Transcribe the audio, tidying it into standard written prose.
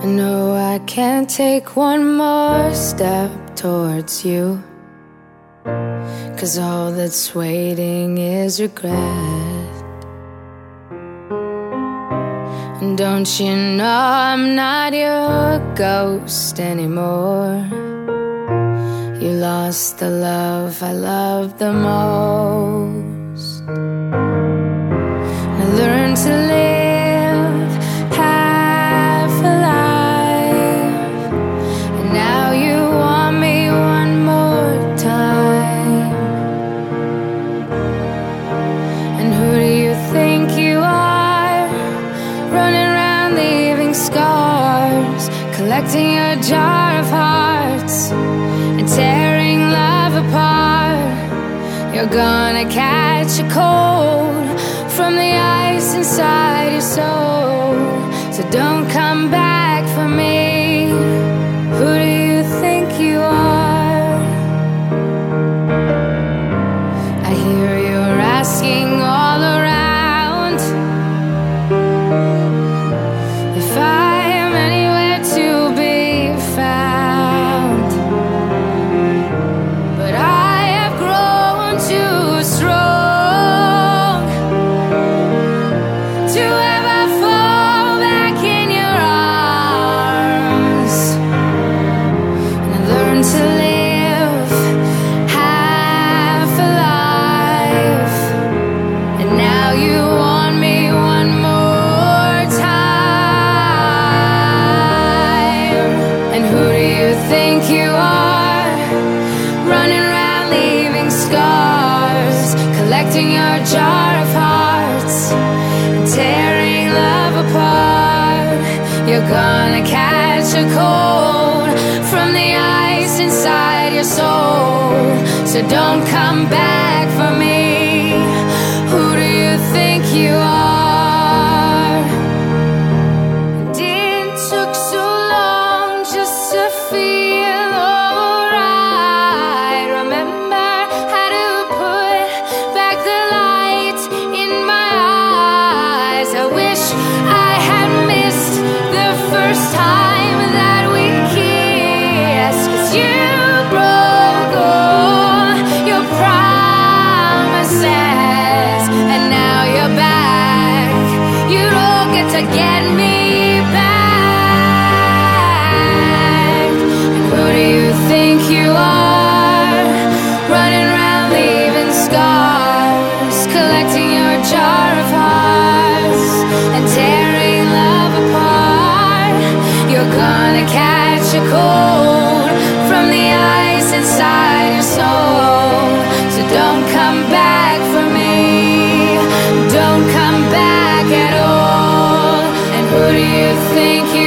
know I can't take one more step towards you, 'cause all that's waiting is regret. And don't you know I'm not your ghost anymore? You lost the love I loved the most. And I learned to live half alive, and now you want me one more time. And who do you think you are, running around leaving scars, collecting a jar of hearts and tearing love apart? You're gonna catch a cold from the ice inside your soul, so don't come back for me. Who do you think you are? I hear you're asking all around if I am anywhere to be found, but I have grown too strong to ever fall back in your arms. And I learned to live half alive, and now you want me one more time. And who do you think you are, running around leaving scars, collecting your jar of hearts and tearing love apart? You're gonna catch a cold from the ice inside your soul, so don't come back for me. Who do you think you are? It took so long just to feel alright. Remember how to put back the light in my eyes. I wish I had missed the first time that we kissed, 'cause you broke all your promises, and now you're back. You don't get to get me back. And who do you think you are, running around leaving scars, collecting your jar of hearts and tearing love apart? You're gonna catch a cold from the ice inside your soul, so don't come back for me. Don't come back at all. And who do you think you